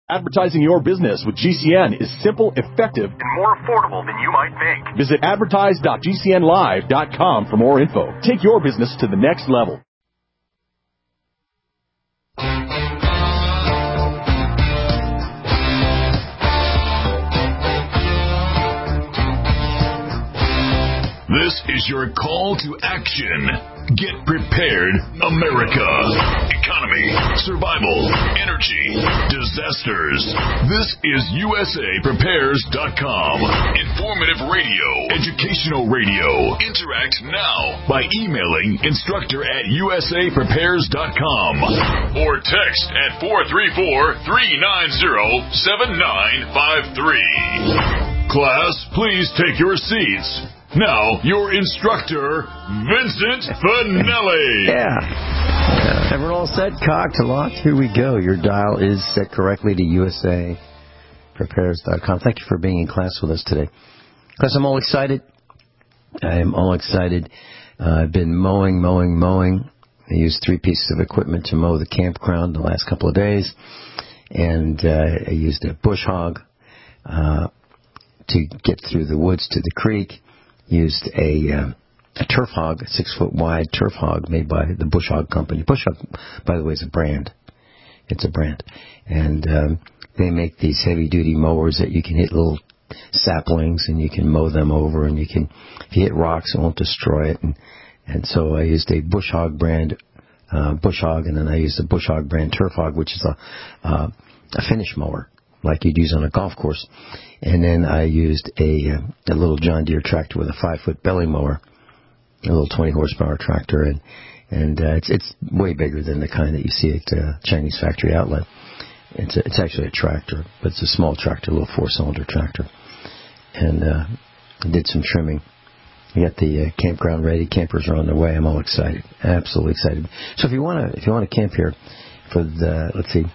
Advertising your business with GCN is simple, effective, and more affordable than you might think. Visit advertise.gcnlive.com for more info. Take your business to the next level. This is your call to action. Get prepared, America. Economy, survival, energy, disasters. This is USAPrepares.com. Informative radio, educational radio. Interact now by emailing instructor@USAPrepares.com or text at 434-390-7953. Class, please take your seats. Now, your instructor, Vincent Finelli. Yeah. Everyone all set? Cocked, locked? Here we go. Your dial is set correctly to USAPrepares.com. Thank you for being in class with us today. Class, I'm all excited. I am all excited. I've been mowing. I used 3 pieces of equipment to mow the campground the last couple of days. And I used a bush hog to get through the woods to the creek. Used a turf hog, a 6-foot wide turf hog made by the Bush Hog Company. Bush Hog, by the way, is a brand. It's a brand. And they make these heavy-duty mowers that you can hit little saplings and you can mow them over, and you can, if you hit rocks, it won't destroy it. And so I used a Bush Hog brand Bush Hog, and then I used a Bush Hog brand turf hog, which is a finish mower, like you'd use on a golf course. And then I used a little John Deere tractor with a 5-foot belly mower, a little 20-horsepower tractor, and it's way bigger than the kind that you see at Chinese factory outlet. It's actually a tractor, but it's a small tractor, a little 4-cylinder tractor. And I did some trimming. We got the campground ready. Campers are on their way. I'm all excited, absolutely excited. So if you want to camp here for the, let's see,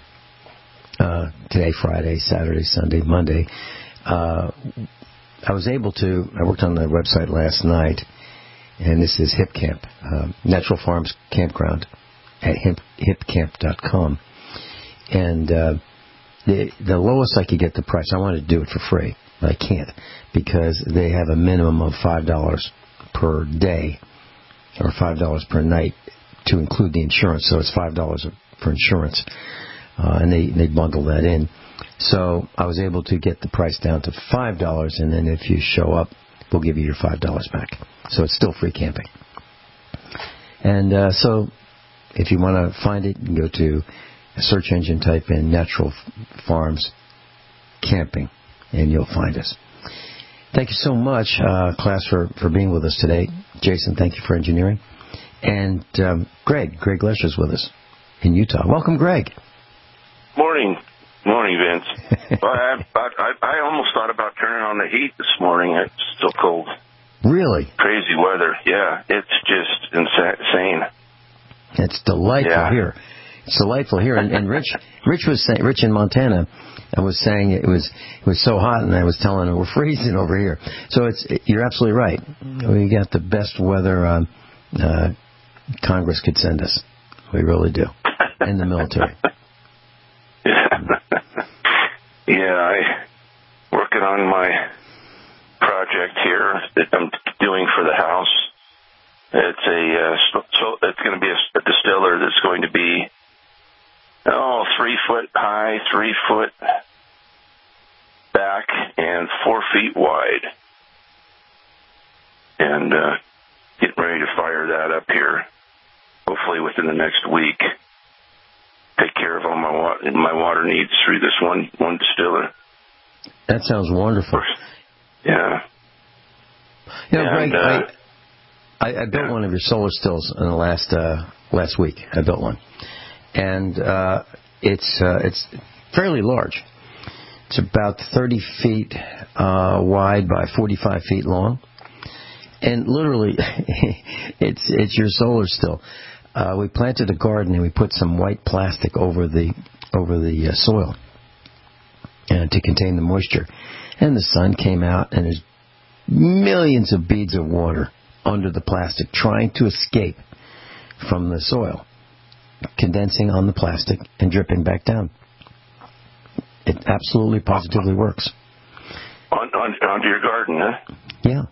today, Friday, Saturday, Sunday, Monday. I worked on the website last night, and this is Hip Camp, Natural Farms Campground at hipcamp.com. And the lowest I could get the price, I wanted to do it for free, but I can't because they have a minimum of $5 per day or $5 per night to include the insurance, so it's $5 for insurance. And they bundle that in. So I was able to get the price down to $5, and then if you show up, we'll give you your $5 back. So it's still free camping. And so if you want to find it, you can go to a search engine, type in Natural Farms Camping, and you'll find us. Thank you so much, class, for being with us today. Jason, thank you for engineering. And Greg Lesher's with us in Utah. Welcome, Greg. Morning, Vince. Well, I almost thought about turning on the heat this morning. It's still cold. Really? Crazy weather. Yeah, it's just insane. It's delightful here. It's delightful here. And Rich was saying, Rich in Montana, I was saying it was so hot, and I was telling him we're freezing over here. So you're absolutely right. We got the best weather Congress could send us. We really do. In the military. Yeah, I'm working on my project here that I'm doing for the house. It's it's going to be a distiller that's going to be 3 foot high, 3 foot back, and 4 feet wide. And getting ready to fire that up here, hopefully within the next week. Take care of all my water needs through this one distiller. That sounds wonderful. Yeah. Greg, I built one of your solar stills in the last week. I built one, and it's fairly large. It's about 30 feet wide by 45 feet long, and literally, it's your solar still. We planted a garden and we put some white plastic over the soil to contain the moisture. And the sun came out, and there's millions of beads of water under the plastic trying to escape from the soil, condensing on the plastic and dripping back down. absolutely, positively works. Onto your garden, huh? Yeah.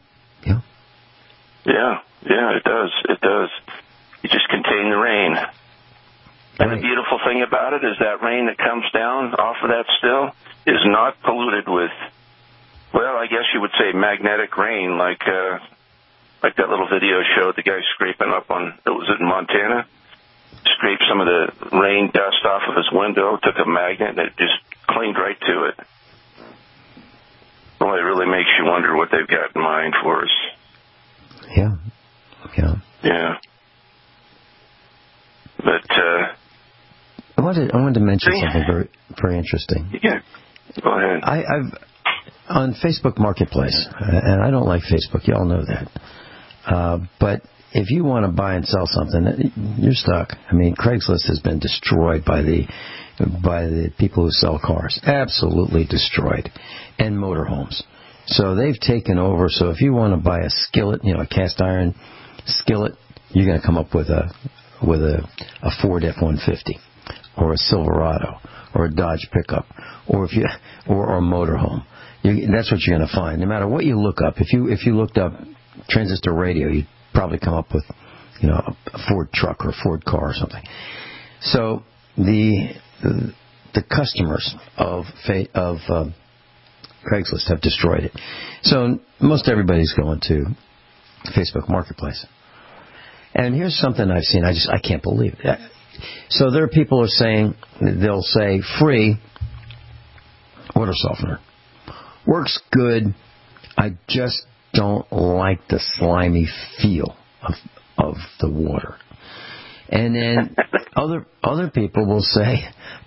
Yeah, it does. It does. You just contain the rain. And the beautiful thing about it is that rain that comes down off of that still is not polluted with, well, I guess you would say magnetic rain, like that little video showed the guy scraping up on, it was in Montana, scraped some of the rain dust off of his window, took a magnet, and it just cleaned right to it. Well, it really makes you wonder what they've got in mind for us. Yeah. But I wanted to mention something very, very interesting. Yeah, go ahead. I've on Facebook Marketplace, and I don't like Facebook. You all know that. But if you want to buy and sell something, you're stuck. I mean, Craigslist has been destroyed by the people who sell cars. Absolutely destroyed. And motorhomes. So they've taken over. So if you want to buy a skillet, a cast iron skillet, you're going to come up with a Ford F-150 or a Silverado or a Dodge pickup or a motorhome. That's what you're going to find. No matter what you look up. If you looked up transistor radio, you'd probably come up with a Ford truck or a Ford car or something. So the customers of Craigslist have destroyed it. So most everybody's going to Facebook Marketplace. And here's something I've seen. I can't believe it. So there are people who are saying, they'll say, free water softener. Works good. I just don't like the slimy feel of the water. And then other people will say,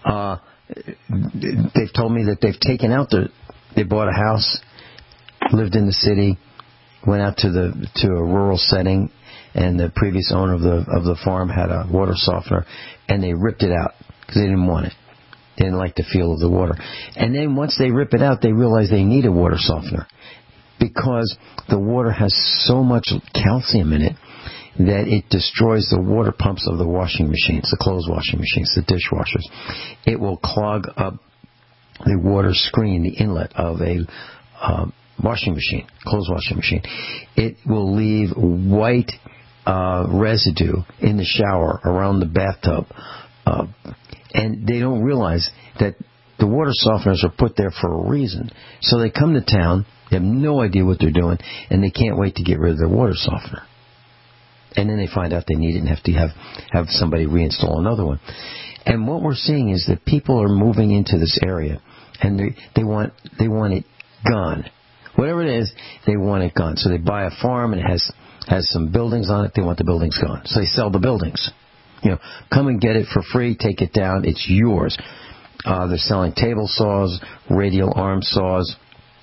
they've told me that they've taken out they bought a house, lived in the city, went out to a rural setting, and the previous owner of the farm had a water softener, and they ripped it out because they didn't want it. They didn't like the feel of the water. And then once they rip it out, they realize they need a water softener because the water has so much calcium in it that it destroys the water pumps of the washing machines, the clothes washing machines, the dishwashers. It will clog up the water screen, the inlet of a washing machine, clothes washing machine. It will leave white residue in the shower around the bathtub. And they don't realize that the water softeners are put there for a reason. So they come to town, they have no idea what they're doing, and they can't wait to get rid of their water softener. And then they find out they need it and have to have somebody reinstall another one. And what we're seeing is that people are moving into this area, and they want it gone. Whatever it is, they want it gone. So they buy a farm and it has some buildings on it. They want the buildings gone. So they sell the buildings. Come and get it for free. Take it down. It's yours. They're selling table saws, radial arm saws,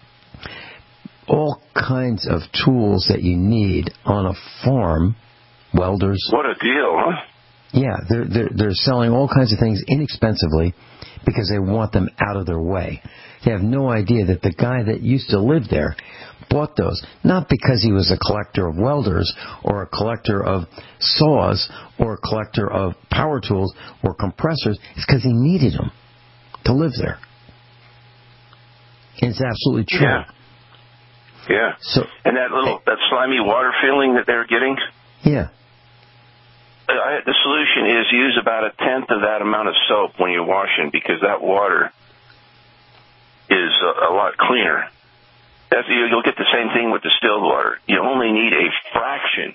all kinds of tools that you need on a farm. Welders. What a deal, huh? Yeah, they're selling all kinds of things inexpensively because they want them out of their way. They have no idea that the guy that used to live there bought those, not because he was a collector of welders or a collector of saws or a collector of power tools or compressors. It's because he needed them to live there. And it's absolutely true. Yeah. So, and that slimy water feeling that they're getting? Yeah. The solution is use about 1/10 of that amount of soap when you're washing because that water is a lot cleaner. You'll get the same thing with distilled water. You only need a fraction.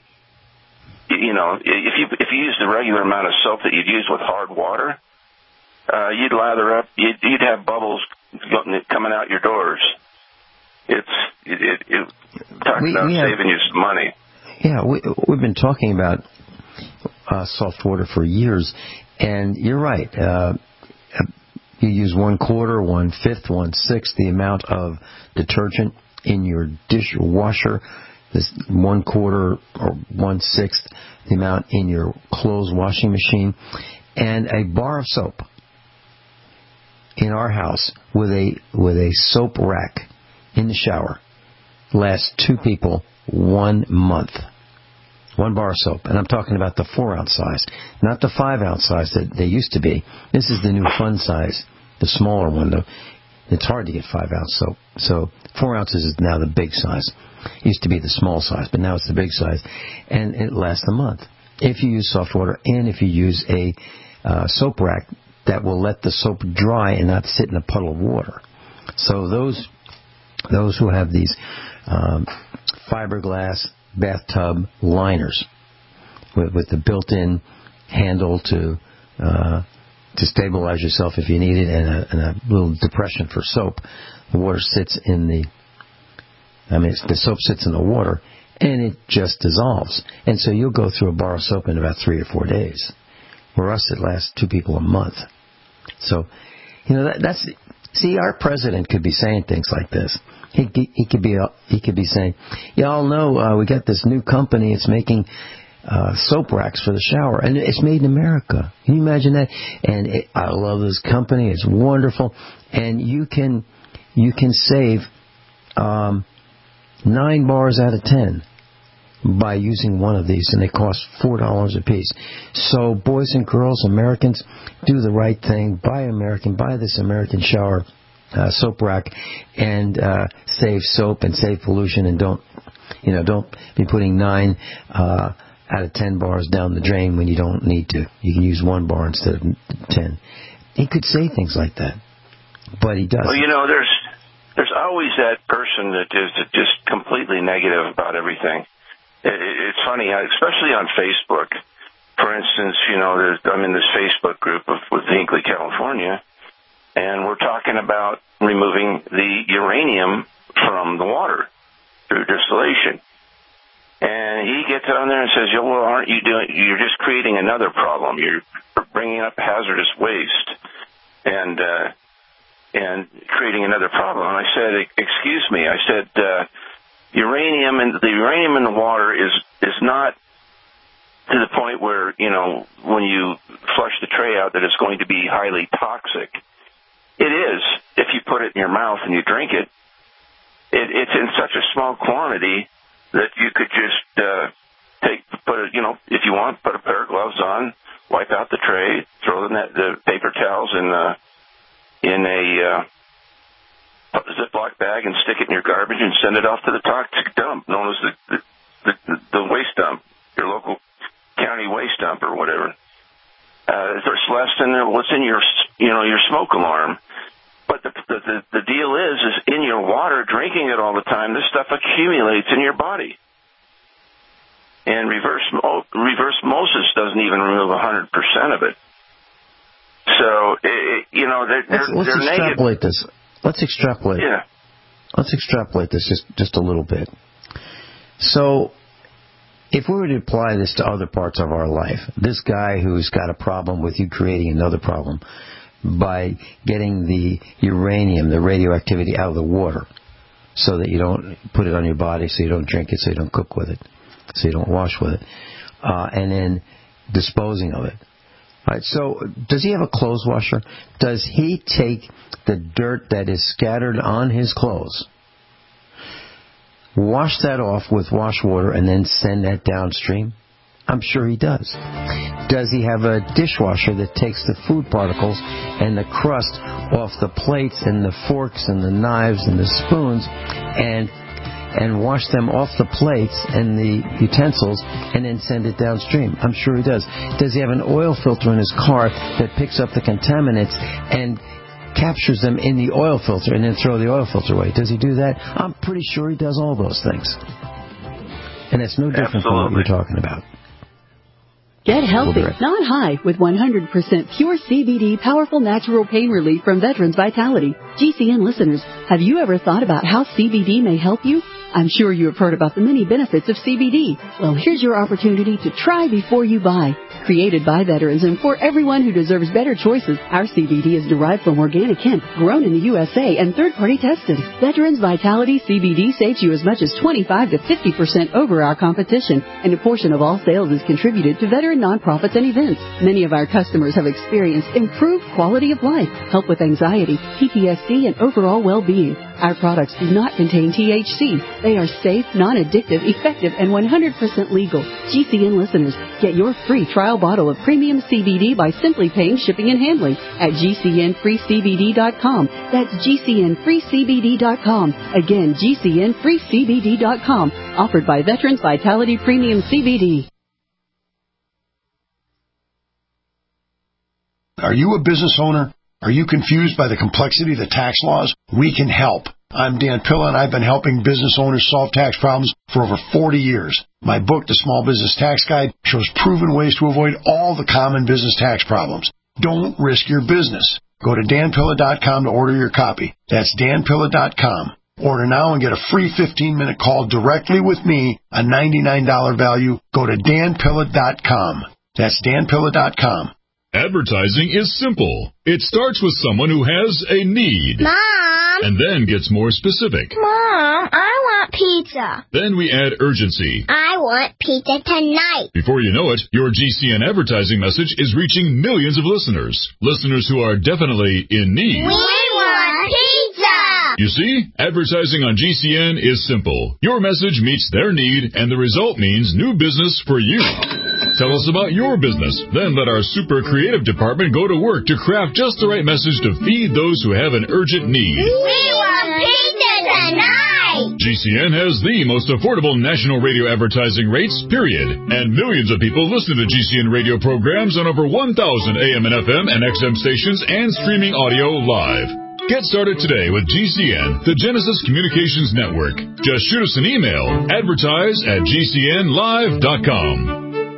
If you use the regular amount of soap that you'd use with hard water, you'd lather up. You'd have bubbles coming out your doors. Talking about saving you some money. Yeah, we've been talking about soft water for years, and you're right. You use 1/4, 1/5, 1/6 the amount of detergent in your dishwasher. This 1/4 or 1/6 the amount in your clothes washing machine, and a bar of soap in our house with a soap rack in the shower lasts 2 people 1 month. 1 bar of soap. And I'm talking about the 4-ounce size, not the 5-ounce size that they used to be. This is the new fun size, the smaller one, though. It's hard to get 5-ounce soap. So 4 ounces is now the big size. It used to be the small size, but now it's the big size. And it lasts a month. If you use soft water and if you use a soap rack that will let the soap dry and not sit in a puddle of water. So those who have these fiberglass bathtub liners with the built-in handle to stabilize yourself if you need it, and a little depression for soap. The water sits in the soap sits in the water, and it just dissolves. And so you'll go through a bar of soap in about 3 or 4 days. For us, it lasts 2 people a month. So, that's. See, our president could be saying things like this. He could be saying, "Y'all know we got this new company. It's making soap racks for the shower, and it's made in America. Can you imagine that? And I love this company. It's wonderful, and you can save 9 bars out of 10 by using one of these, and they cost $4 a piece. So, boys and girls, Americans, do the right thing. Buy American. Buy this American shower soap rack, and save soap and save pollution, and don't be putting 9 out of 10 bars down the drain when you don't need to. You can use 1 bar instead of 10. He could say things like that, but he doesn't. Well, there's always that person that is just completely negative about everything. It's funny, especially on Facebook. For instance, I'm in this Facebook group with Hinkley, California, and we're talking about removing the uranium from the water through distillation. And he gets on there and says, well, aren't you you're just creating another problem. You're bringing up hazardous waste and creating another problem. And I said, excuse me. I said, the uranium in the water is not to the point where, when you flush the tray out, that it's going to be highly toxic. It is if you put it in your mouth and you drink it. It's in such a small quantity that you could just if you want, put a pair of gloves on, wipe out the tray, throw the paper towels in a Ziploc bag and stick it in your garbage and send it off to the toxic dump, known as the waste dump, your local county waste dump or whatever. There's less than what's in your smoke alarm. But the deal is in your water, drinking it all the time, this stuff accumulates in your body. And reverse osmosis doesn't even remove 100% of it. So, let's extrapolate this. Let's extrapolate. Yeah. Let's extrapolate this just a little bit. So, if we were to apply this to other parts of our life, this guy who's got a problem with you creating another problem by getting the uranium, the radioactivity out of the water so that you don't put it on your body, so you don't drink it, so you don't cook with it, so you don't wash with it, and then disposing of it. All right, so does he have a clothes washer? Does he take the dirt that is scattered on his clothes, wash that off with wash water, and then send that downstream? I'm sure he does. Does he have a dishwasher that takes the food particles and the crust off the plates and the forks and the knives and the spoons and wash them off the plates and the utensils and then send it downstream? I'm sure he does. Does he have an oil filter in his car that picks up the contaminants and captures them in the oil filter and then throw the oil filter away? Does he do that? I'm pretty sure he does all those things. And it's no different from what you're talking about. Get healthy, not high, with 100% pure CBD powerful natural pain relief from Veterans Vitality. GCN listeners, have you ever thought about how CBD may help you? I'm sure you have heard about the many benefits of CBD. Well, here's your opportunity to try before you buy. Created by veterans and for everyone who deserves better choices, our CBD is derived from organic hemp, grown in the USA, and third-party tested. Veterans Vitality CBD saves you as much as 25 to 50% over our competition, and a portion of all sales is contributed to veteran nonprofits and events. Many of our customers have experienced improved quality of life, help with anxiety, PTSD, and overall well-being. Our products do not contain THC. They are safe, non-addictive, effective, and 100% legal. GCN listeners, get your free trial bottle of premium CBD by simply paying shipping and handling at GCNFreeCBD.com. That's GCNFreeCBD.com. Again, GCNFreeCBD.com. Offered by Veterans Vitality Premium CBD. Are you a business owner? Are you confused by the complexity of the tax laws? We can help. I'm Dan Pilla, and I've been helping business owners solve tax problems for over 40 years. My book, The Small Business Tax Guide, shows proven ways to avoid all the common business tax problems. Don't risk your business. Go to danpilla.com to order your copy. That's danpilla.com. Order now and get a free 15-minute call directly with me, a $99 value. Go to danpilla.com. That's danpilla.com. Advertising is simple. It starts with someone who has a need. Mom! And then gets more specific. Mom, I want pizza. Then we add urgency. I want pizza tonight. Before you know it, your GCN advertising message is reaching millions of listeners. Listeners who are definitely in need. We want pizza! You see, advertising on GCN is simple. Your message meets their need, and the result means new business for you. Tell us about your business. Then let our super creative department go to work to craft just the right message to feed those who have an urgent need. We want pizza tonight! GCN has the most affordable national radio advertising rates, period. And millions of people listen to GCN radio programs on over 1,000 AM and FM and XM stations and streaming audio live. Get started today with GCN, the Genesis Communications Network. Just shoot us an email, advertise@gcnlive.com.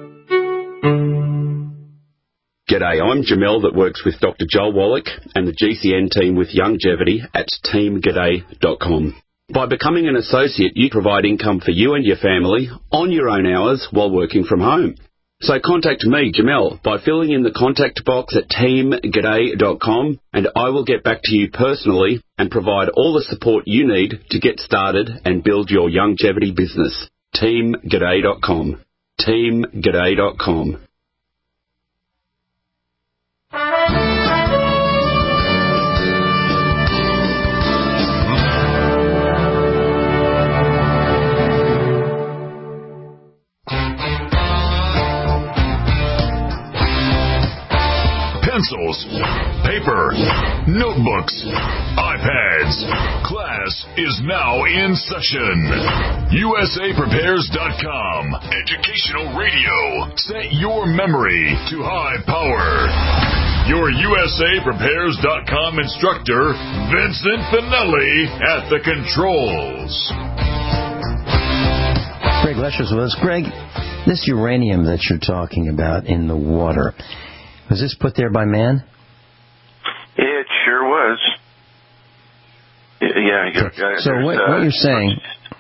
G'day, I'm Jamel that works with Dr. Joel Wallach and the GCN team with Longevity at teamg'day.com. By becoming an associate, you provide income for you and your family on your own hours while working from home. So contact me, Jamel, by filling in the contact box at teamg'day.com, and I will get back to you personally and provide all the support you need to get started and build your longevity business. teamg'day.com. teamg'day.com. Pencils, paper, notebooks, iPads. Class is now in session. USAPrepares.com. Educational radio. Set your memory to high power. Your USAPrepares.com instructor, Vincent Finelli, at the controls. Greg Lesher's with us. Greg, this uranium that you're talking about in the water, was this put there by man? It sure was. Yeah. So what you're saying...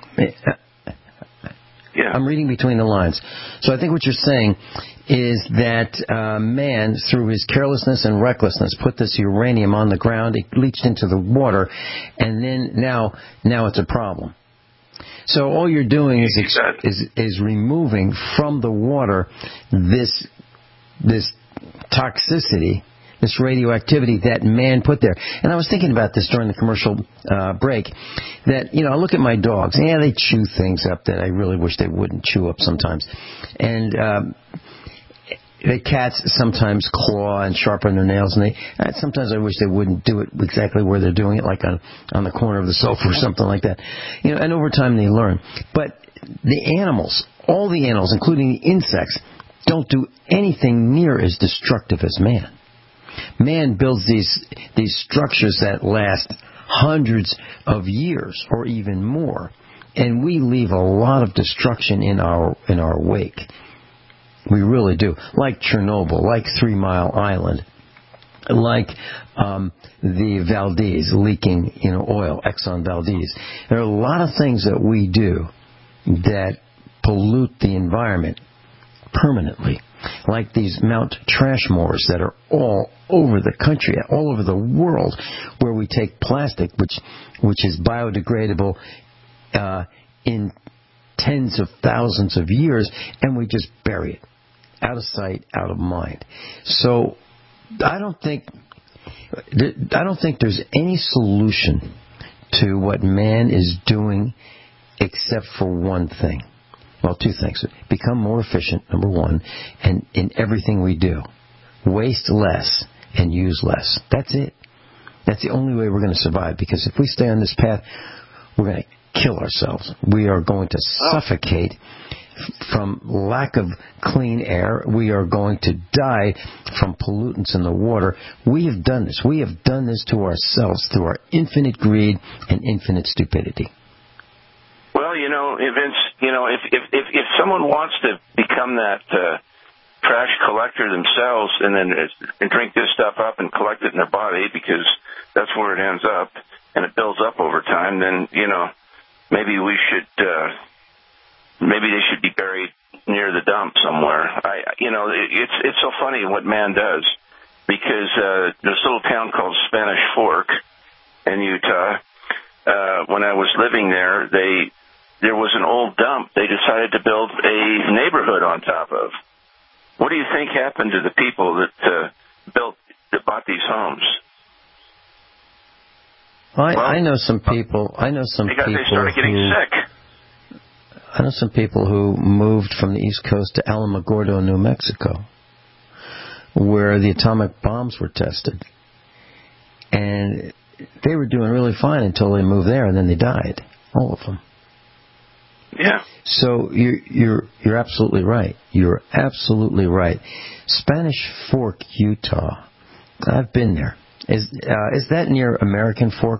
Yeah. I'm reading between the lines. So I think what you're saying is that man, through his carelessness and recklessness, put this uranium on the ground, it leached into the water, and then now it's a problem. So all you're doing is removing from the water this toxicity, this radioactivity that man put there. And I was thinking about this during the commercial break, that, I look at my dogs. Yeah, they chew things up that I really wish they wouldn't chew up sometimes. And the cats sometimes claw and sharpen their nails, and sometimes I wish they wouldn't do it exactly where they're doing it, like on the corner of the sofa or something like that. And over time they learn. But the animals, all the animals, including the insects, don't do anything near as destructive as man. Man builds these structures that last hundreds of years or even more, and we leave a lot of destruction in our wake. We really do. Like Chernobyl, like 3 Mile Island, like the Valdez leaking oil, Exxon Valdez. There are a lot of things that we do that pollute the environment permanently, like these Mount Trashmores that are all over the country, all over the world, where we take plastic, which is biodegradable in tens of thousands of years, and we just bury it, out of sight, out of mind. So I don't think there's any solution to what man is doing except for one thing. Well, two things. Become more efficient, number one, and in everything we do. Waste less and use less. That's it. That's the only way we're going to survive, because if we stay on this path, we're going to kill ourselves. We are going to suffocate from lack of clean air. We are going to die from pollutants in the water. We have done this. We have done this to ourselves through our infinite greed and infinite stupidity. Well, Vince, if someone wants to become that trash collector themselves and then drink this stuff up and collect it in their body, because that's where it ends up and it builds up over time, then, maybe we should, maybe they should be buried near the dump somewhere. It's so funny what man does, because this little town called Spanish Fork in Utah, when I was living there, there was an old dump they decided to build a neighborhood on top of. What do you think happened to the people that bought these homes? I know some people. They started getting sick. I know some people who moved from the East Coast to Alamogordo, New Mexico, where the atomic bombs were tested, and they were doing really fine until they moved there, and then they died, all of them. Yeah. So you're absolutely right. You're absolutely right. Spanish Fork, Utah. I've been there. Is that near American Fork?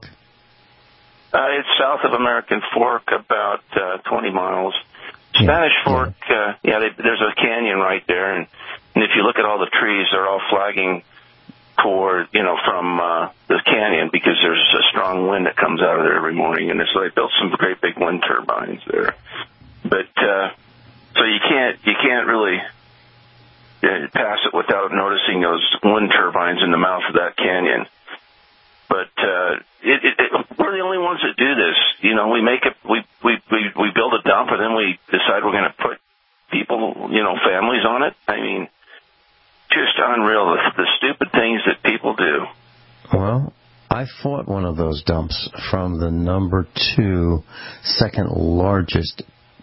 It's south of American Fork, about 20 miles. Spanish Fork, there's a canyon right there, and if you look at all the trees, they're all flagging from the canyon, because there's a strong wind that comes out of there every morning, and so they built some great big wind turbines there. But so you can't really pass it without noticing those wind turbines in the mouth of that canyon. But we're the only ones that do this. We make it. We build a dump, and then we decide we're going to put people, families on it. I mean, just unreal, the stupid things that people do. Well, I fought one of those dumps from the number 2, second largest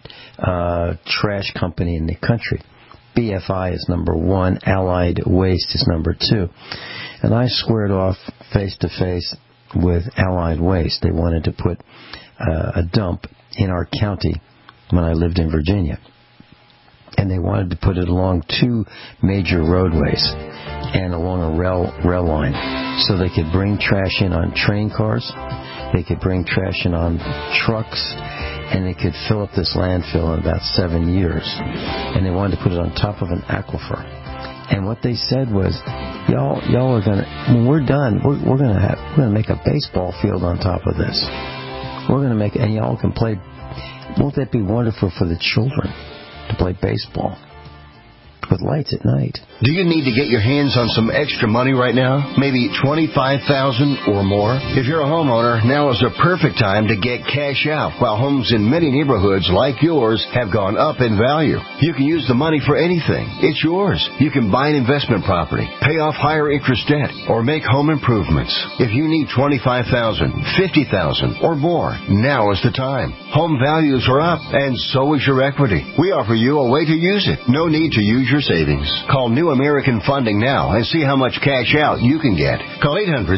trash company in the country. BFI is number 1, Allied Waste is number 2. And I squared off face-to-face with Allied Waste. They wanted to put a dump in our county when I lived in Virginia. And they wanted to put it along 2 major roadways and along a rail line, so they could bring trash in on train cars, they could bring trash in on trucks, and they could fill up this landfill in about 7 years. And they wanted to put it on top of an aquifer. And what they said was, y'all are gonna, when we're done, we're gonna make a baseball field on top of this. We're gonna make, and y'all can play. Won't that be wonderful for the children to play baseball with lights at night? Do you need to get your hands on some extra money right now? Maybe $25,000 or more? If you're a homeowner, now is the perfect time to get cash out, while homes in many neighborhoods like yours have gone up in value. You can use the money for anything. It's yours. You can buy an investment property, pay off higher interest debt, or make home improvements. If you need $25,000, $50,000, or more, now is the time. Home values are up, and so is your equity. We offer you a way to use it. No need to use your savings. Call New American Funding now and see how much cash out you can get. Call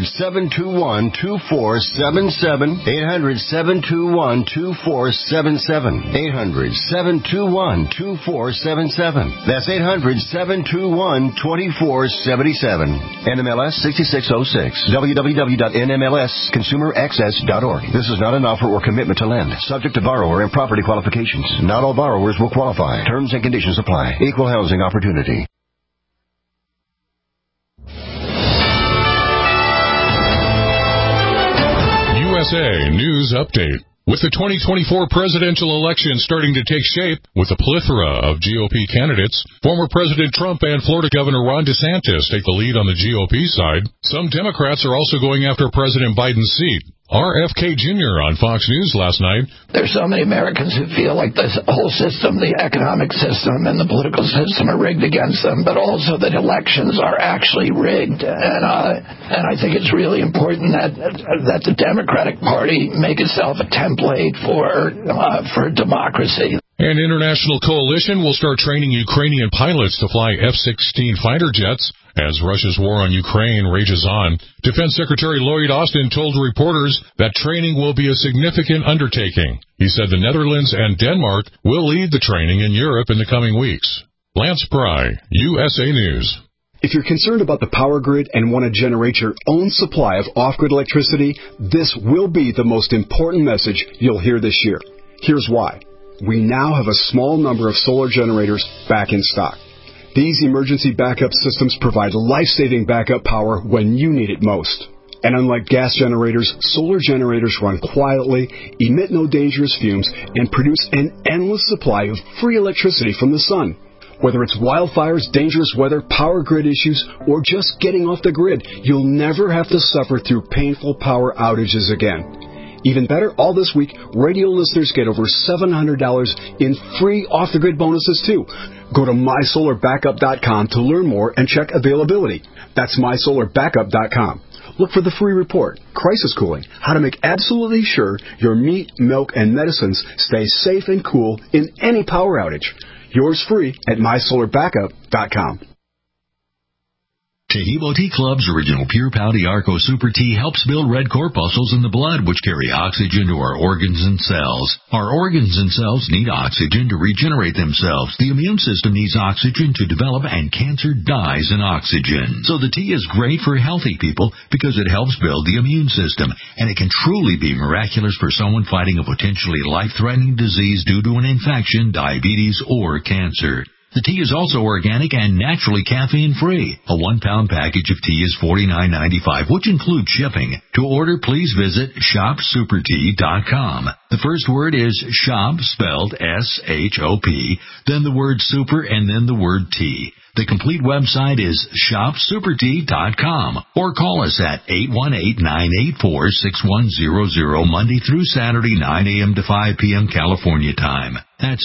800-721-2477. 800-721-2477. 800-721-2477. That's 800-721-2477. NMLS 6606. www.nmlsconsumeraccess.org. This is not an offer or commitment to lend. Subject to borrower and property qualifications. Not all borrowers will qualify. Terms and conditions apply. Equal housing opportunity. USA News Update. With the 2024 presidential election starting to take shape with a plethora of GOP candidates, former President Trump and Florida Governor Ron DeSantis take the lead on the GOP side. Some Democrats are also going after President Biden's seat. RFK Jr. on Fox News last night. There's so many Americans who feel like this whole system, the economic system and the political system are rigged against them, but also that elections are actually rigged. And I think it's really important that the Democratic Party make itself a template for democracy. An international coalition will start training Ukrainian pilots to fly F-16 fighter jets as Russia's war on Ukraine rages on. Defense Secretary Lloyd Austin told reporters that training will be a significant undertaking. He said the Netherlands and Denmark will lead the training in Europe in the coming weeks. Lance Pry, USA News. If you're concerned about the power grid and want to generate your own supply of off-grid electricity, this will be the most important message you'll hear this year. Here's why. We now have a small number of solar generators back in stock. These emergency backup systems provide life-saving backup power when you need it most. And unlike gas generators, solar generators run quietly, emit no dangerous fumes, and produce an endless supply of free electricity from the sun. Whether it's wildfires, dangerous weather, power grid issues, or just getting off the grid, you'll never have to suffer through painful power outages again. Even better, all this week, radio listeners get over $700 in free off-the-grid bonuses, too. Go to MySolarBackup.com to learn more and check availability. That's MySolarBackup.com. Look for the free report, Crisis Cooling, how to make absolutely sure your meat, milk, and medicines stay safe and cool in any power outage. Yours free at MySolarBackup.com. Chehibo Tea Club's original Pure Pouty Arco Super Tea helps build red corpuscles in the blood, which carry oxygen to our organs and cells. Our organs and cells need oxygen to regenerate themselves. The immune system needs oxygen to develop, and cancer dies in oxygen. So the tea is great for healthy people because it helps build the immune system, and it can truly be miraculous for someone fighting a potentially life-threatening disease due to an infection, diabetes, or cancer. The tea is also organic and naturally caffeine-free. A 1-pound package of tea is $49.95, which includes shipping. To order, please visit shopsupertea.com. The first word is shop, spelled S-H-O-P, then the word super, and then the word tea. The complete website is shopsupertea.com, or call us at 818-984-6100 Monday through Saturday, 9 a.m. to 5 p.m. California time. That's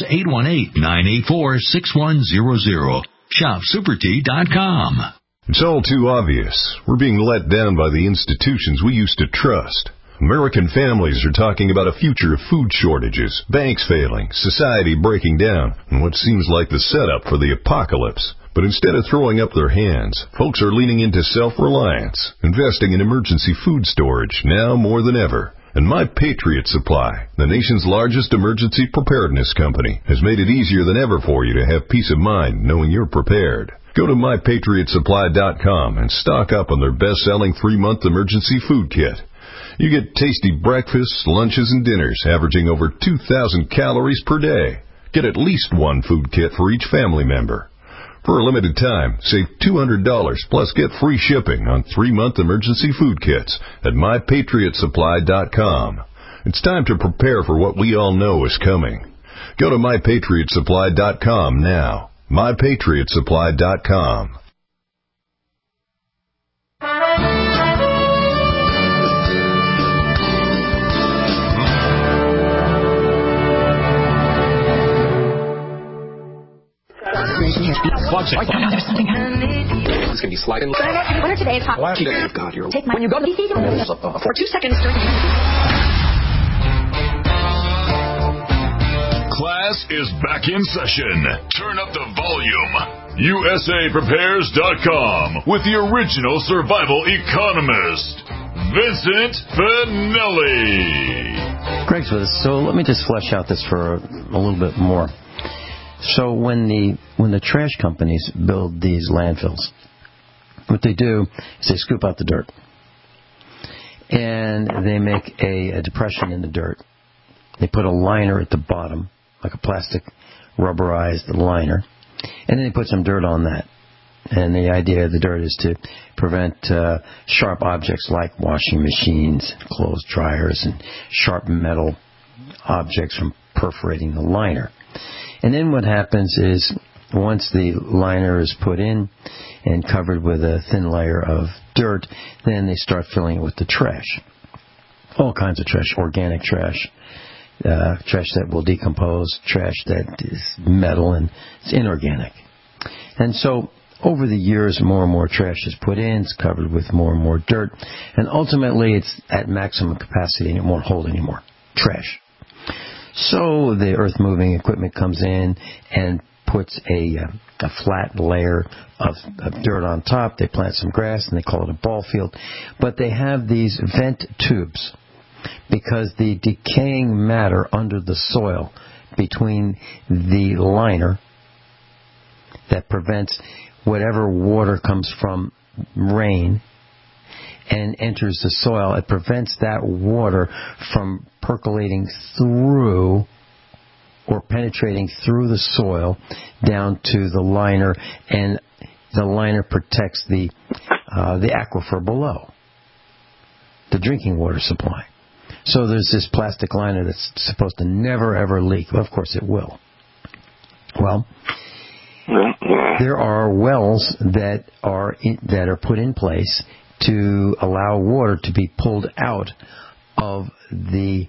818-984-6100. Shopsupertea.com. It's all too obvious. We're being let down by the institutions we used to trust. American families are talking about a future of food shortages, banks failing, society breaking down, and what seems like the setup for the apocalypse. But instead of throwing up their hands, folks are leaning into self-reliance, investing in emergency food storage now more than ever. And My Patriot Supply, the nation's largest emergency preparedness company, has made it easier than ever for you to have peace of mind knowing you're prepared. Go to MyPatriotSupply.com and stock up on their best-selling 3-month emergency food kit. You get tasty breakfasts, lunches, and dinners averaging over 2,000 calories per day. Get at least one food kit for each family member. For a limited time, save $200 plus get free shipping on 3-month emergency food kits at MyPatriotSupply.com. It's time to prepare for what we all know is coming. Go to MyPatriotSupply.com now. MyPatriotSupply.com. It's going to be sliding. Winner today's hot. God, you're... Take my... When you go to the for 2 seconds during... Class is back in session. Turn up the volume. USAPrepares.com with the original survival economist, Vincent Finelli. Greg's with us, so let me just flesh out this for a little bit more. So when the trash companies build these landfills, what they do is they scoop out the dirt, and they make a depression in the dirt. They put a liner at the bottom, like a plastic rubberized liner, and then they put some dirt on that. And the idea of the dirt is to prevent sharp objects like washing machines, clothes dryers, and sharp metal objects from perforating the liner. And then what happens is, once the liner is put in and covered with a thin layer of dirt, then they start filling it with the trash. All kinds of trash, organic trash, trash that will decompose, trash that is metal, and it's inorganic. And so over the years, more and more trash is put in. It's covered with more and more dirt. And ultimately, it's at maximum capacity and it won't hold anymore. Trash. So the earth-moving equipment comes in and puts a flat layer of dirt on top. They plant some grass and they call it a ball field. But they have these vent tubes because the decaying matter under the soil between the liner that prevents whatever water comes from rain and enters the soil, it prevents that water from percolating through or penetrating through the soil down to the liner, and the liner protects the aquifer below, the drinking water supply. So there's this plastic liner that's supposed to never ever leak. Well, of course it will. Well, there are wells that are put in place to allow water to be pulled out of the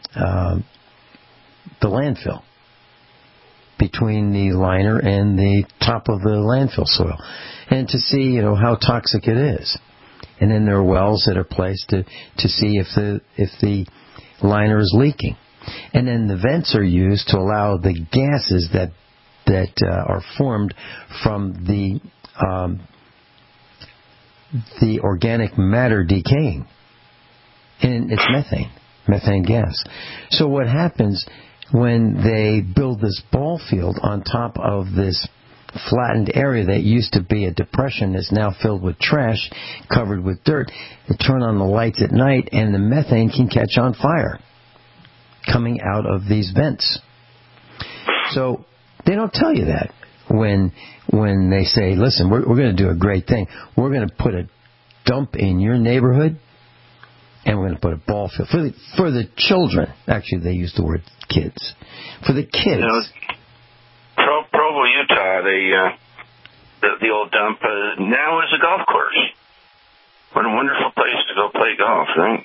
landfill between the liner and the top of the landfill soil, and to see how toxic it is. And then there are wells that are placed to see if the liner is leaking, and then the vents are used to allow the gases that are formed from the organic matter decaying, and it's methane gas. So what happens when they build this ball field on top of this flattened area that used to be a depression that's now filled with trash, covered with dirt, they turn on the lights at night and the methane can catch on fire coming out of these vents. So they don't tell you that when they say, listen, we're going to do a great thing. We're going to put a dump in your neighborhood, and we're going to put a ball field for the children. Actually, they use the word kids. For the kids. Provo, Utah, the old dump now is a golf course. What a wonderful place to go play golf, right?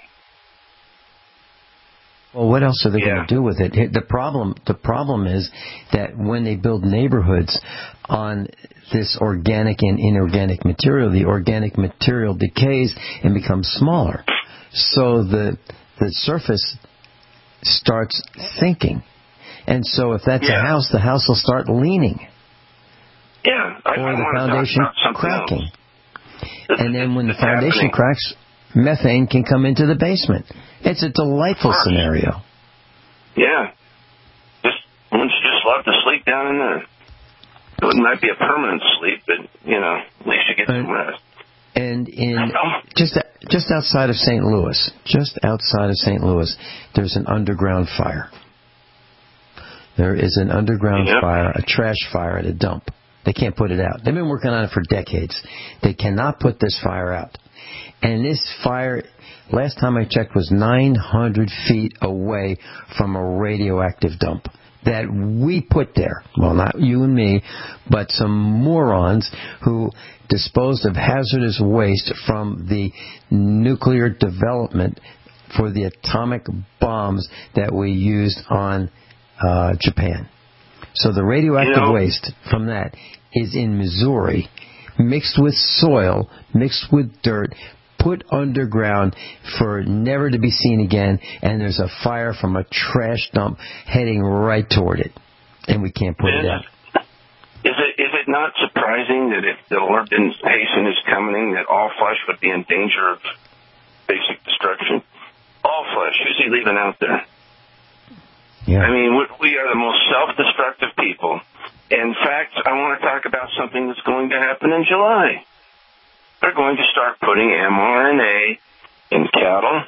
Well, what else are they going to do with it? The problem is that when they build neighborhoods on this organic and inorganic material, the organic material decays and becomes smaller. So the surface starts sinking. And so if that's a house, the house will start leaning. Yeah. Or the foundation cracking. And then when the foundation cracks, methane can come into the basement. It's a delightful scenario. Yeah. Wouldn't you just love to sleep down in there? It might be a permanent sleep, but, at least you get some rest. And just outside of St. Louis, there's an underground fire. There is an underground fire, a trash fire at a dump. They can't put it out. They've been working on it for decades. They cannot put this fire out. And this fire, last time I checked, was 900 feet away from a radioactive dump that we put there. Well, not you and me, but some morons who disposed of hazardous waste from the nuclear development for the atomic bombs that we used on Japan. So the radioactive waste from that is in Missouri, mixed with soil, mixed with dirt, put underground for never to be seen again, and there's a fire from a trash dump heading right toward it, and we can't put it out. Is it not surprising that if the Lord didn't hasten his coming, that all flesh would be in danger of basic destruction? All flesh. Who's he leaving out there? Yeah. I mean, we are the most self-destructive people. In fact, I want to talk about something that's going to happen in July. They're going to start putting mRNA in cattle,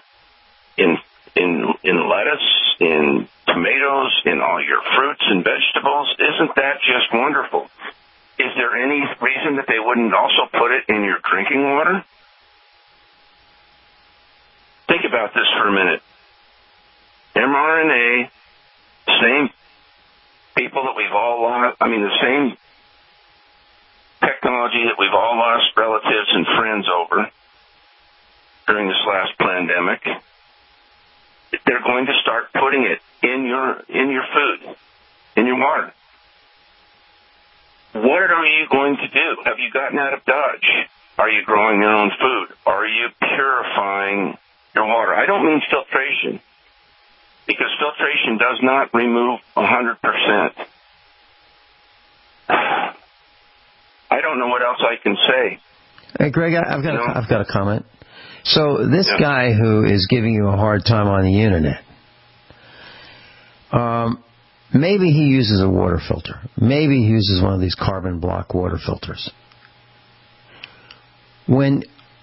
in lettuce, in tomatoes, in all your fruits and vegetables. Isn't that just wonderful? Is there any reason that they wouldn't also put it in your drinking water? Think about this for a minute. mRNA, same people that we've all lost, the same technology that we've all lost relatives and friends over during this last pandemic. they're going to start putting it in your food, in your water. What are you going to do? Have you gotten out of Dodge? Are you growing your own food? Are you purifying your water? I don't mean filtration, because filtration does not remove 100%. I don't know what else I can say. Hey, Greg, I've got a comment. So this guy who is giving you a hard time on the internet, maybe he uses a water filter. Maybe he uses one of these carbon block water filters. When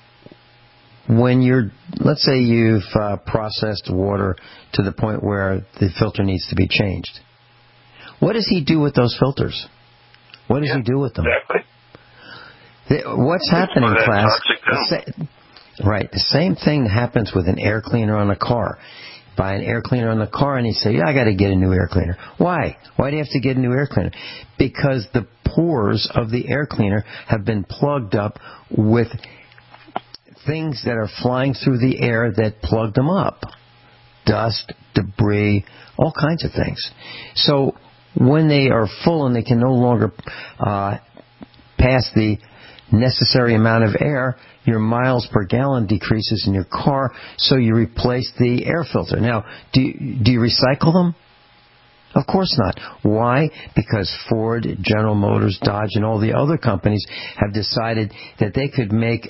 you're, let's say you've processed water to the point where the filter needs to be changed, what does he do with those filters? What does he do with them? Exactly. What's happening, class? Right. The same thing happens with an air cleaner on a car. Buy an air cleaner on the car and you say, I got to get a new air cleaner. Why? Why do you have to get a new air cleaner? Because the pores of the air cleaner have been plugged up with things that are flying through the air that plugged them up. Dust, debris, all kinds of things. So when they are full and they can no longer pass the necessary amount of air, your miles per gallon decreases in your car, so you replace the air filter. Now, do you recycle them? Of course not. Why? Because Ford, General Motors, Dodge, and all the other companies have decided that they could make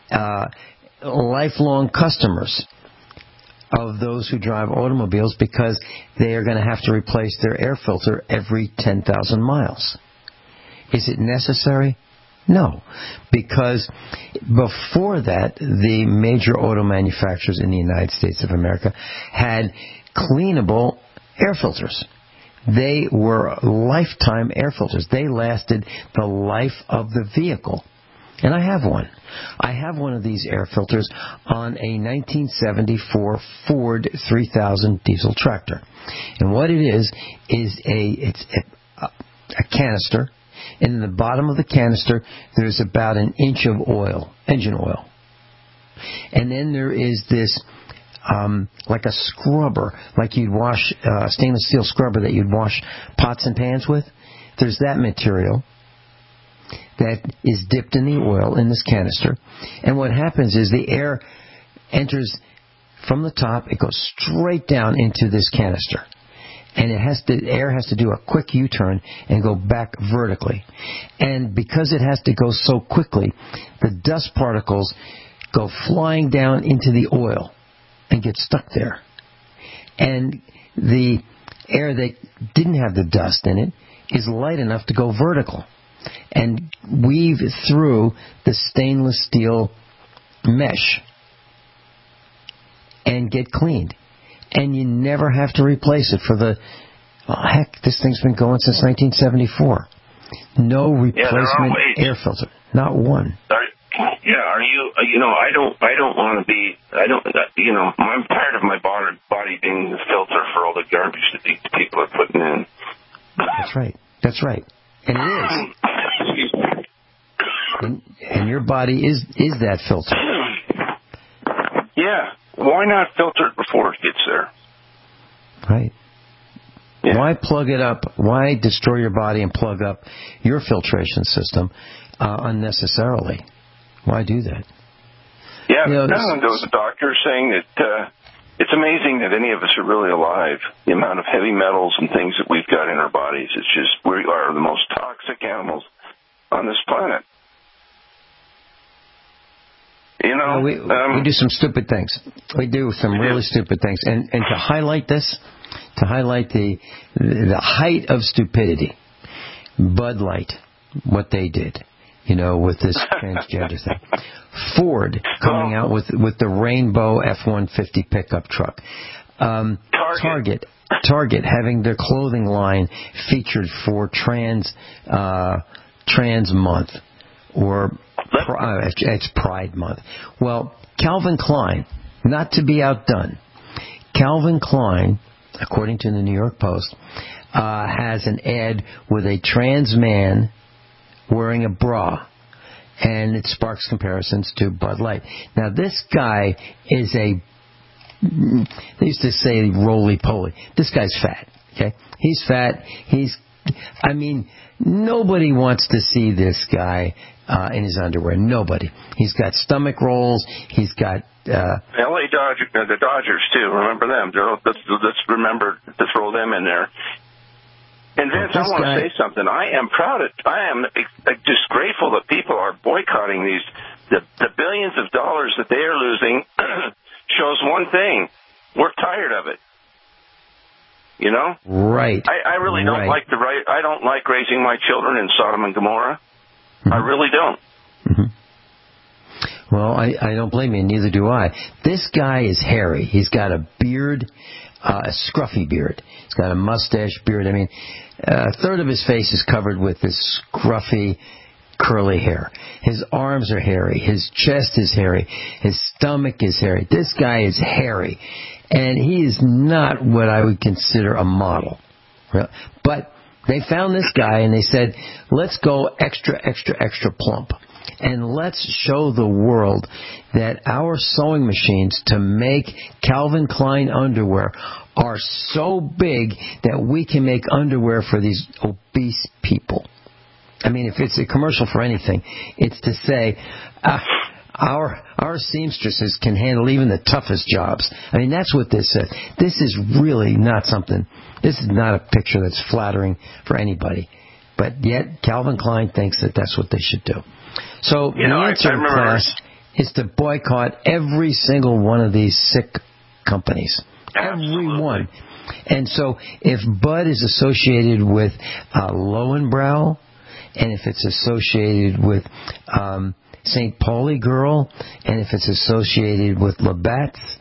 lifelong customers of those who drive automobiles, because they are going to have to replace their air filter every 10,000 miles. Is it necessary? No, because before that, the major auto manufacturers in the United States of America had cleanable air filters. They were lifetime air filters. They lasted the life of the vehicle. And I have one. I have one of these air filters on a 1974 Ford 3000 diesel tractor. And what it is it's a canister. And in the bottom of the canister, there's about an inch of oil, engine oil. And then there is this, like a scrubber, like you'd wash, stainless steel scrubber that you'd wash pots and pans with. There's that material that is dipped in the oil in this canister. And what happens is the air enters from the top, it goes straight down into this canister. And the air has to do a quick U-turn and go back vertically. And because it has to go so quickly, the dust particles go flying down into the oil and get stuck there. And the air that didn't have the dust in it is light enough to go vertical and weave through the stainless steel mesh and get cleaned. And you never have to replace it for this thing's been going since 1974. No replacement air filter. Not one. Are you, I don't want to be, I'm tired of my body being the filter for all the garbage that these people are putting in. That's right. And it is. And your body is that filter. Yeah. Why not filter it before it gets there? Right. Yeah. Why plug it up? Why destroy your body and plug up your filtration unnecessarily? Why do that? Yeah, there was a doctor saying that it's amazing that any of us are really alive. The amount of heavy metals and things that we've got in our bodies. It's just, we are the most toxic animals on this planet. We do some stupid things. We do some really stupid things. And to highlight this, to highlight the height of stupidity, Bud Light, what they did, with this transgender thing. Ford coming out with the rainbow F-150 pickup truck. Target having their clothing line featured for Trans Month, or it's Pride Month. Well, Calvin Klein, not to be outdone, Calvin Klein, according to the New York Post, has an ad with a trans man wearing a bra, and it sparks comparisons to Bud Light. Now, this guy is a they used to say roly-poly. This guy's fat, okay? He's fat. Nobody wants to see this guy in his underwear. Nobody. He's got stomach rolls. He's got... L.A. Dodgers, the Dodgers, too. Remember them. Let's remember to throw them in there. And Vince, I want to say something. I am just grateful that people are boycotting these. The billions of dollars that they are losing shows one thing. We're tired of it. You know? Right. I really don't like I don't like raising my children in Sodom and Gomorrah. Mm-hmm. I really don't. Mm-hmm. Well, I don't blame you, neither do I. This guy is hairy. He's got a beard, a scruffy beard. He's got a mustache beard. I mean, a third of his face is covered with this scruffy, curly hair. His arms are hairy. His chest is hairy. His stomach is hairy. This guy is hairy. And he is not what I would consider a model. But they found this guy and they said, let's go extra, extra, extra plump. And let's show the world that our sewing machines to make Calvin Klein underwear are so big that we can make underwear for these obese people. I mean, if it's a commercial for anything, it's to say, our seamstresses can handle even the toughest jobs. I mean, that's what this says. This is really not something, this is not a picture that's flattering for anybody. But yet, Calvin Klein thinks that that's what they should do. So the answer, class, is to boycott every single one of these sick companies. Absolutely. Every one. And so if Bud is associated with Lowenbrow, and if it's associated with St. Pauli Girl, and if it's associated with Labatt's,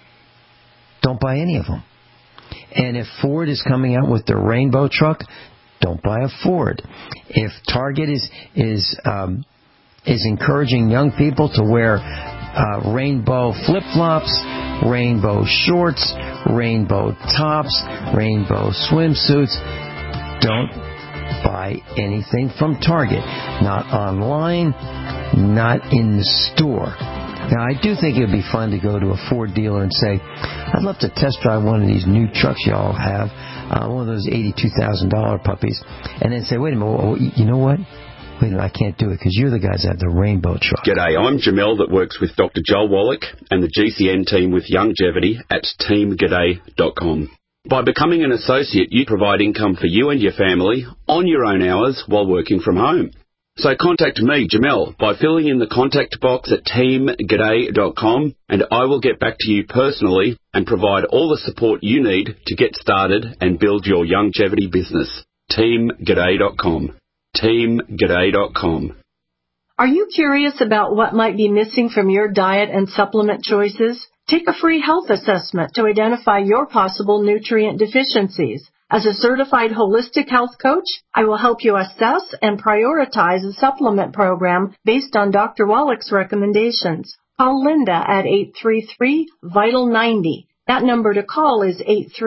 don't buy any of them. And if Ford is coming out with their rainbow truck, don't buy a Ford. If Target is encouraging young people to wear rainbow flip-flops, rainbow shorts, rainbow tops, rainbow swimsuits, don't buy anything from Target. Not online, not in the store. Now, I do think it would be fun to go to a Ford dealer and say, I'd love to test drive one of these new trucks y'all have, one of those $82,000 puppies, and then say, wait a minute, you know what? Wait a minute, I can't do it because you're the guys that have the rainbow truck. G'day, I'm Jamel that works with Dr. Joel Wallach and the GCN team with Youngevity at teamg'day.com. By becoming an associate, you provide income for you and your family on your own hours while working from home. So contact me, Jamel, by filling in the contact box at teamg'day.com, and I will get back to you personally and provide all the support you need to get started and build your Youngevity business. teamg'day.com. teamg'day.com. Are you curious about what might be missing from your diet and supplement choices? Take a free health assessment to identify your possible nutrient deficiencies. As a certified holistic health coach, I will help you assess and prioritize a supplement program based on Dr. Wallach's recommendations. Call Linda at 833-VITAL-90. That number to call is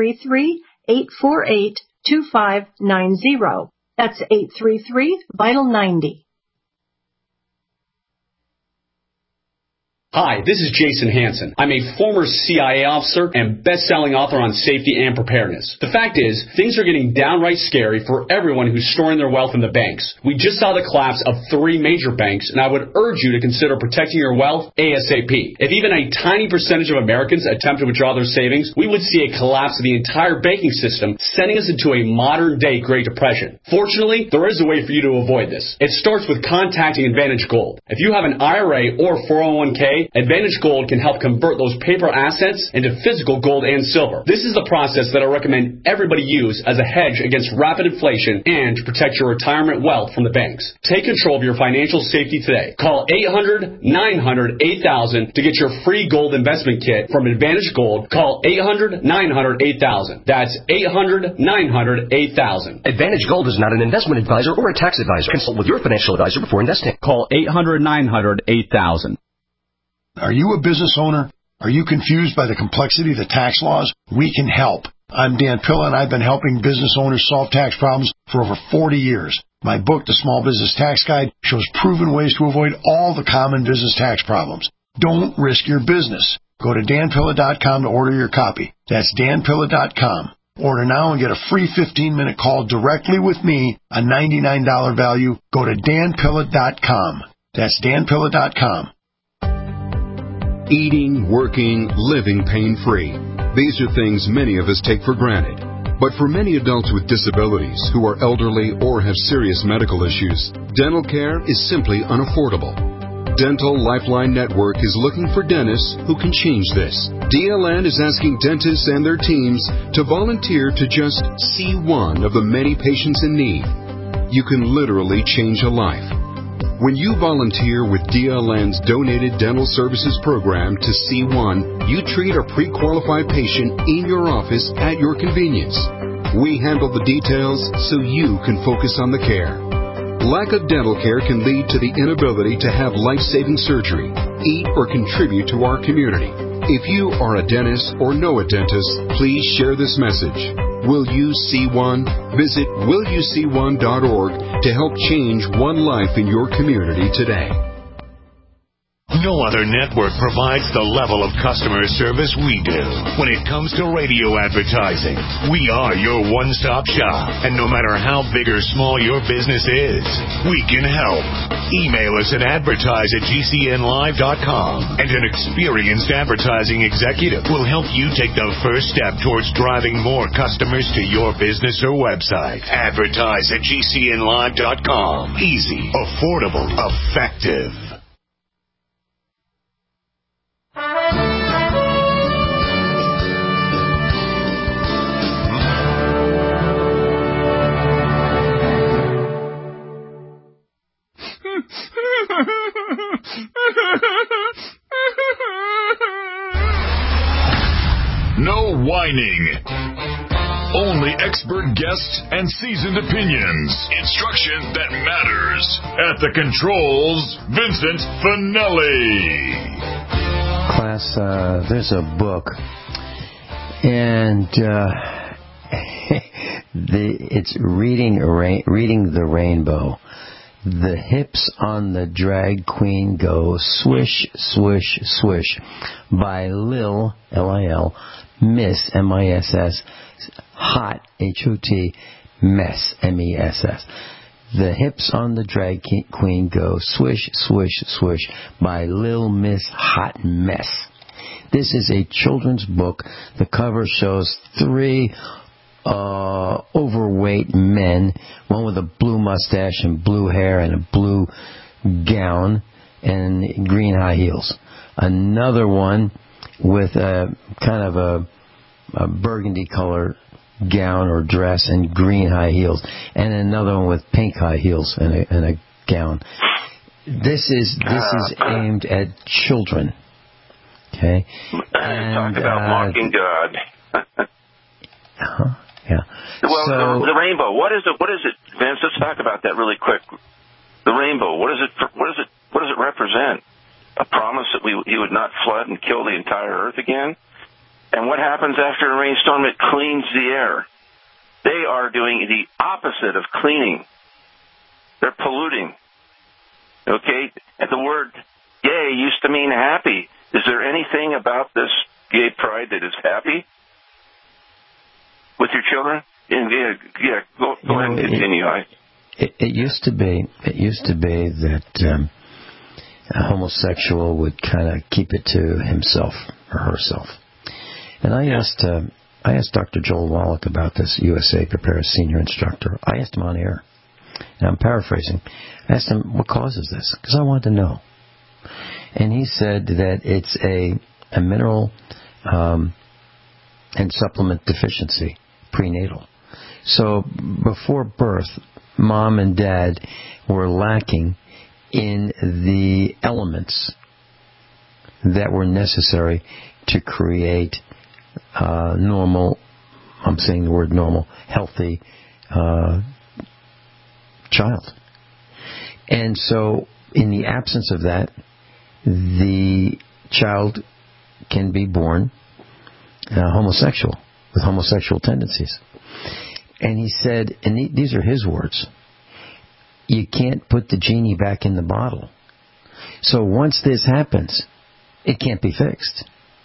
833-848-2590. That's 833-VITAL-90. Hi, this is Jason Hansen. I'm a former CIA officer and best-selling author on safety and preparedness. The fact is, things are getting downright scary for everyone who's storing their wealth in the banks. We just saw the collapse of 3 major banks, and I would urge you to consider protecting your wealth ASAP. If even a tiny percentage of Americans attempt to withdraw their savings, we would see a collapse of the entire banking system, sending us into a modern-day Great Depression. Fortunately, there is a way for you to avoid this. It starts with contacting Advantage Gold. If you have an IRA or 401k, Advantage Gold can help convert those paper assets into physical gold and silver. This is the process that I recommend everybody use as a hedge against rapid inflation and to protect your retirement wealth from the banks. Take control of your financial safety today. Call 800-900-8000 to get your free gold investment kit from Advantage Gold. Call 800-900-8000. That's 800-900-8000. Advantage Gold is not an investment advisor or a tax advisor. Consult with your financial advisor before investing. Call 800-900-8000. Are you a business owner? Are you confused by the complexity of the tax laws? We can help. I'm Dan Pilla, and I've been helping business owners solve tax problems for over 40 years. My book, The Small Business Tax Guide, shows proven ways to avoid all the common business tax problems. Don't risk your business. Go to danpilla.com to order your copy. That's danpilla.com. Order now and get a free 15-minute call directly with me, a $99 value. Go to danpilla.com. That's danpilla.com. Eating, working, living pain-free. These are things many of us take for granted. But for many adults with disabilities who are elderly or have serious medical issues, dental care is simply unaffordable. Dental Lifeline Network is looking for dentists who can change this. DLN is asking dentists and their teams to volunteer to just see one of the many patients in need. You can literally change a life. When you volunteer with DLN's Donated Dental Services Program to see one, you treat a pre-qualified patient in your office at your convenience. We handle the details so you can focus on the care. Lack of dental care can lead to the inability to have life-saving surgery, eat, or contribute to our community. If you are a dentist or know a dentist, please share this message. Will You See One? Visit willyouseeone.org to help change one life in your community today. No other network provides the level of customer service we do. When it comes to radio advertising, we are your one-stop shop. And no matter how big or small your business is, we can help. Email us at advertise@gcnlive.com, and an experienced advertising executive will help you take the first step towards driving more customers to your business or website. Advertise@gcnlive.com. Easy, affordable, effective. No whining. Only expert guests and seasoned opinions. Instruction that matters. At the controls, Vincent Finelli. Class, there's a book, and it's Reading the Rainbow. The hips on the drag queen go swish, swish, swish by Lil, L-I-L, Miss, M-I-S-S, Hot, H-O-T, Mess, M-E-S-S. The hips on the drag queen go swish, swish, swish by Lil Miss Hot Mess. This is a children's book. The cover shows 3 overweight men, one with a blue mustache and blue hair and a blue gown and green high heels. Another one with a kind of a burgundy color gown or dress and green high heels, and another one with pink high heels and a gown. This is aimed at children. Okay. Talk about mocking God. Yeah. Well, the rainbow. What is it, Vince? Let's talk about that really quick. The rainbow. What does it represent? A promise that he would not flood and kill the entire earth again. And what happens after a rainstorm? It cleans the air. They are doing the opposite of cleaning. They're polluting. Okay? And the word gay used to mean happy. Is there anything about this gay pride that is happy with your children? Yeah, go ahead and continue. It used to be that a homosexual would kind of keep it to himself or herself. And I asked Dr. Joel Wallach about this, USA Prepares senior instructor. I asked him on air, and I'm paraphrasing. I asked him, what causes this? Because I wanted to know. And he said that it's a mineral and supplement deficiency, prenatal. So before birth, mom and dad were lacking in the elements that were necessary to create normal, I'm saying the word normal, healthy child. And so in the absence of that, the child can be born homosexual, with homosexual tendencies. And he said, and these are his words, you can't put the genie back in the bottle. So once this happens, it can't be fixed.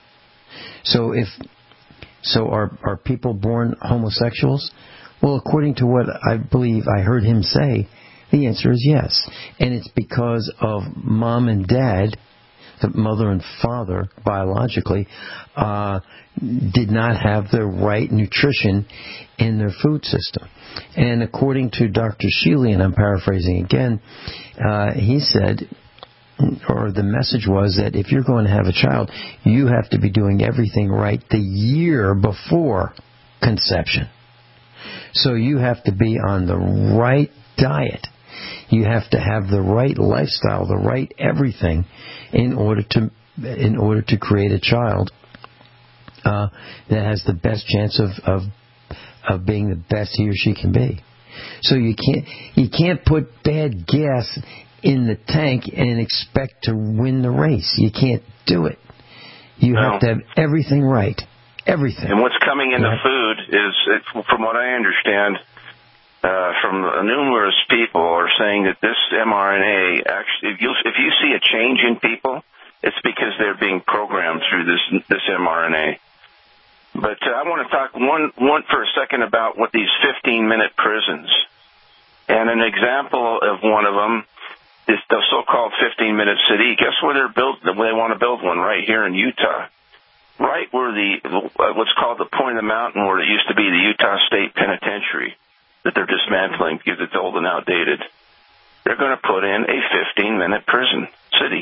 So are people born homosexuals? Well, according to what I believe I heard him say, the answer is yes. And it's because of mom and dad, the mother and father, biologically, did not have the right nutrition in their food system. And according to Dr. Shealy, and I'm paraphrasing again, he said, or the message was that if you're going to have a child, you have to be doing everything right the year before conception. So you have to be on the right diet. You have to have the right lifestyle, the right everything, in order to create a child that has the best chance of being the best he or she can be. So you can't put bad gas in the tank and expect to win the race. You can't do it. You have to have everything right. Everything. And what's coming into food is, from what I understand, from numerous people are saying that this mRNA, actually, if you see a change in people, it's because they're being programmed through this mRNA. But I want to talk one for a second about what these 15-minute prisons. And an example of one of them is the so-called 15-minute city. Guess where they're built? They want to build one right here in Utah. Right where what's called the point of the mountain, where it used to be the Utah State Penitentiary, that they're dismantling because it's old and outdated. They're going to put in a 15-minute prison city.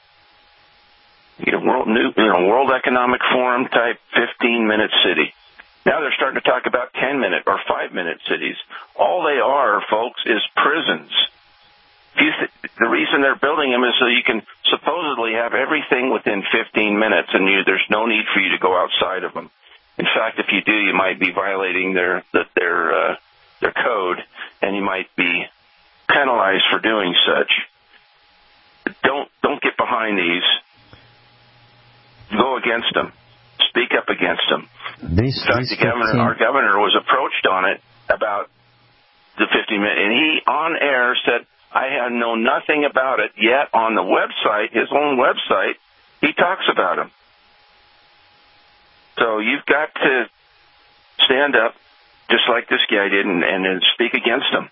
World Economic Forum type 15-minute city. Now they're starting to talk about 10-minute or 5-minute cities. All they are, folks, is prisons. The reason they're building them is so you can supposedly have everything within 15 minutes, and there's no need for you to go outside of them. In fact, if you do, you might be violating their code, and you might be penalized for doing such. Don't get behind these. Go against them. Speak up against them. In fact, our governor was approached on it about the 15-minute, and he on air said, I have known nothing about it, yet on the website, his own website, he talks about them. So you've got to stand up, just like this guy did, and speak against them.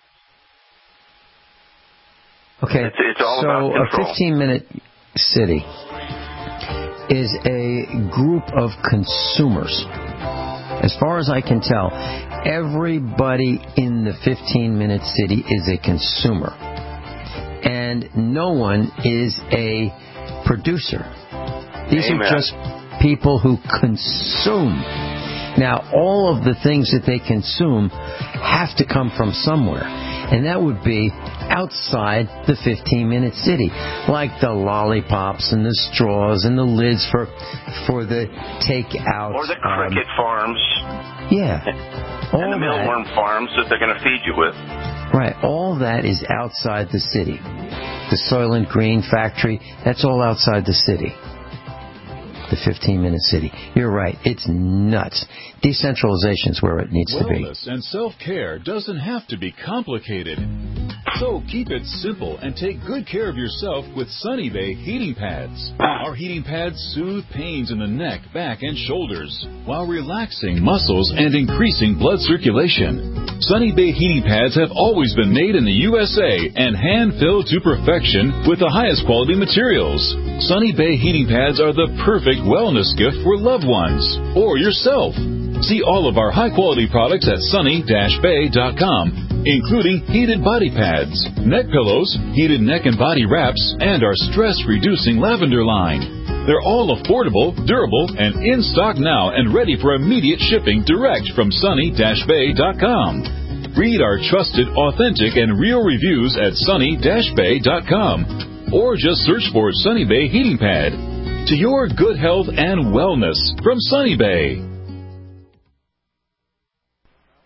Okay, it's all about control. A 15-minute city is a group of consumers. As far as I can tell, everybody in the 15-minute city is a consumer. And no one is a producer. These are just people who consume. Now, all of the things that they consume have to come from somewhere. And that would be outside the 15-minute city. Like the lollipops and the straws and the lids for the takeout. Or the cricket farms. Yeah. And the mealworm farms that they're going to feed you with. Right. All that is outside the city. The Soylent Green factory, that's all outside the city. The 15-minute city. You're right. It's nuts. Decentralization is where it needs to be. Wellness and self-care doesn't have to be complicated. So keep it simple and take good care of yourself with Sunny Bay heating pads. Our heating pads soothe pains in the neck, back, and shoulders while relaxing muscles and increasing blood circulation. Sunny Bay heating pads have always been made in the USA and hand-filled to perfection with the highest quality materials. Sunny Bay heating pads are the perfect wellness gift for loved ones or yourself. See all of our high-quality products at sunny-bay.com, including heated body pads, neck pillows, heated neck and body wraps, and our stress-reducing lavender line. They're all affordable, durable, and in stock now and ready for immediate shipping direct from sunny-bay.com. Read our trusted, authentic, and real reviews at sunny-bay.com or just search for Sunny Bay Heating Pad. To your good health and wellness from Sunny Bay.